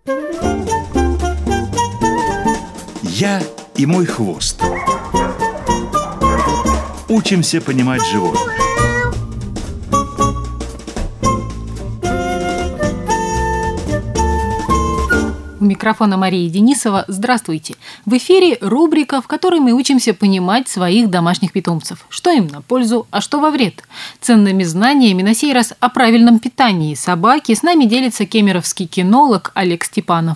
Я и мой хвост. Учимся понимать животных. У микрофона Мария Денисова. Здравствуйте! В эфире рубрика, в которой мы учимся понимать своих домашних питомцев. Что им на пользу, а что во вред. Ценными знаниями на сей раз о правильном питании собаки с нами делится кемеровский кинолог Олег Степанов.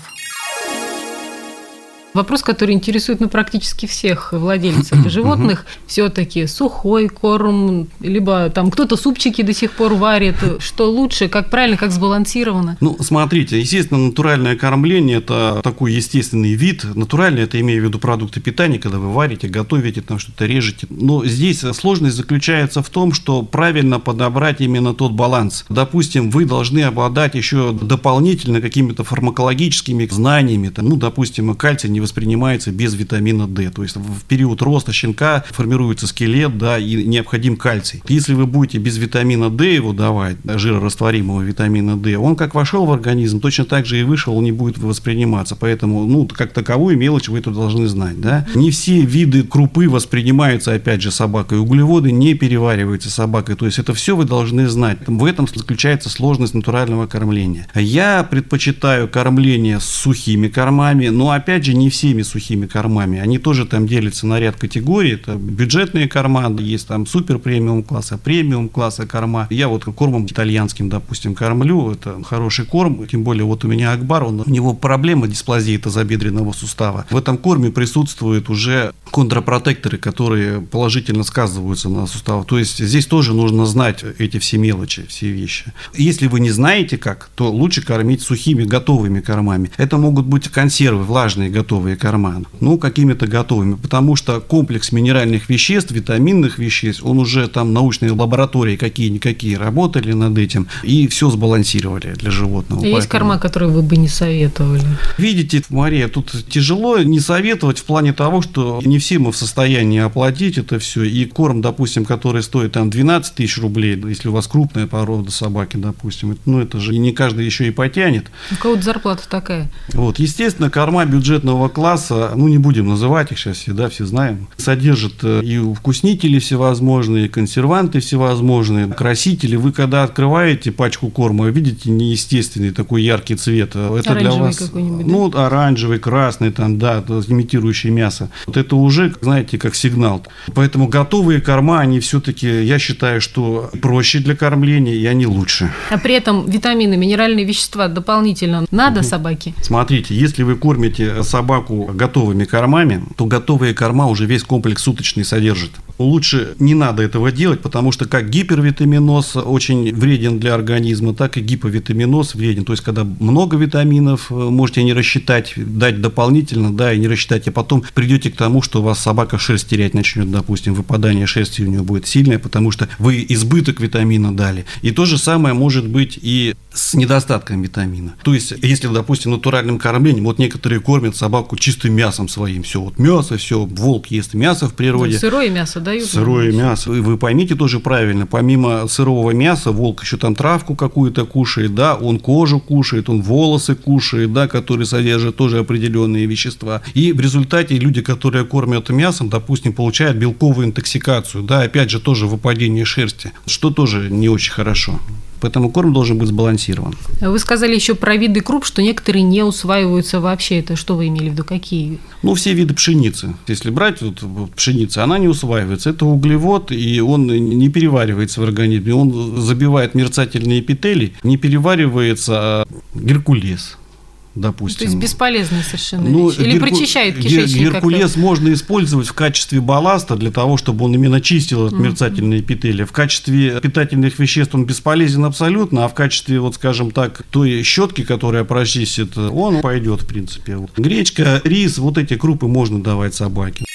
Вопрос, который интересует практически всех владельцев животных, все-таки сухой корм, либо там кто-то супчики до сих пор варит. Что лучше, как правильно, как сбалансировано? Смотрите, естественно, натуральное кормление – это такой естественный вид. Натуральное – это, имею в виду, продукты питания, когда вы варите, готовите, там что-то режете. Но здесь сложность заключается в том, что правильно подобрать именно тот баланс. Допустим, вы должны обладать еще дополнительно какими-то фармакологическими знаниями. Допустим, кальций не воспринимается без витамина D. То есть в период роста щенка формируется скелет, и необходим кальций. Если вы будете без витамина D его давать, жирорастворимого витамина D, он как вошел в организм, точно так же и вышел, он не будет восприниматься. Поэтому, как таковую мелочь вы это должны знать. Не все виды крупы воспринимаются, опять же, собакой. Углеводы не перевариваются собакой. То есть это все вы должны знать. В этом заключается сложность натурального кормления. Я предпочитаю кормление с сухими кормами, но, опять же, не всеми сухими кормами. Они тоже там делятся на ряд категорий. Это бюджетные корма, есть там супер премиум класса, премиум класса корма. Я кормом итальянским, допустим, кормлю. Это хороший корм. Тем более у меня Акбар, у него проблема дисплазии тазобедренного сустава. В этом корме присутствуют уже контрпротекторы, которые положительно сказываются на суставах. То есть здесь тоже нужно знать эти все мелочи, все вещи. Если вы не знаете как, то лучше кормить сухими готовыми кормами. Это могут быть консервы, влажные готовые корма, какими-то готовыми, потому что комплекс минеральных веществ, витаминных веществ, он уже там научные лаборатории какие-никакие работали над этим и все сбалансировали для животного. Есть корма, которые вы бы не советовали? Видите, Мария, тут тяжело не советовать в плане того, что не все мы в состоянии оплатить это все, и корм, допустим, который стоит там 12 тысяч рублей, если у вас крупная порода собаки, допустим, это же не каждый еще и потянет. У кого-то зарплата такая. Естественно, корма бюджетного класса, не будем называть их сейчас, все знаем, содержат и вкуснители всевозможные, консерванты всевозможные, красители. Вы когда открываете пачку корма, видите неестественный такой яркий цвет. Это оранжевый для вас какой-нибудь, оранжевый, красный, имитирующий мясо. Это уже, знаете, как сигнал. Поэтому готовые корма, они все-таки, я считаю, что проще для кормления, и они лучше. А при этом витамины, минеральные вещества дополнительно надо собаке? Смотрите, если вы кормите собаку готовыми кормами, то готовые корма уже весь комплекс суточный содержат. Лучше не надо этого делать, потому что как гипервитаминоз очень вреден для организма, так и гиповитаминоз вреден. То есть, когда много витаминов, можете не рассчитать, дать дополнительно, и не рассчитать, а потом придете к тому, что у вас собака шерсть терять начнет, допустим, выпадание шерсти у нее будет сильное, потому что вы избыток витамина дали. И то же самое может быть и с недостатком витамина. То есть, если, допустим, натуральным кормлением, некоторые кормят собаку чистым мясом своим, все, мясо, все, волк ест мясо в природе. Сырое мясо дают? Сырое мясо. И вы поймите тоже правильно, помимо сырого мяса, волк еще там травку какую-то кушает, он кожу кушает, он волосы кушает, которые содержат тоже определенные вещества. И в результате люди, которые кормят мясом, допустим, получают белковую интоксикацию, опять же, тоже выпадение шерсти, что тоже не очень хорошо. Поэтому корм должен быть сбалансирован. Вы сказали еще про виды круп, что некоторые не усваиваются вообще. Это что вы имели в виду? Какие? Все виды пшеницы. Если брать пшеницу, она не усваивается. Это углевод, и он не переваривается в организме. Он забивает мерцательные эпителии, не переваривается геркулес. Допустим. То есть бесполезная совершенно вещь. Или прочищает кишечник как-то? Геркулес можно использовать в качестве балласта для того, чтобы он именно чистил мерцательные эпителии. В качестве питательных веществ он бесполезен абсолютно, а в качестве, скажем так, той щетки, которая прочистит, он пойдет, в принципе. Гречка, рис, эти крупы можно давать собаке.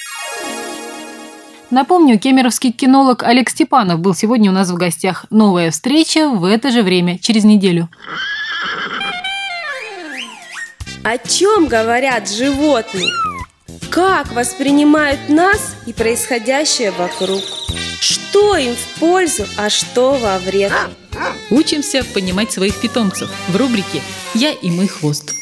Напомню, кемеровский кинолог Олег Степанов был сегодня у нас в гостях. Новая встреча в это же время, через неделю. О чем говорят животные? Как воспринимают нас и происходящее вокруг? Что им в пользу, а что во вред? Учимся понимать своих питомцев в рубрике «Я и мой хвост».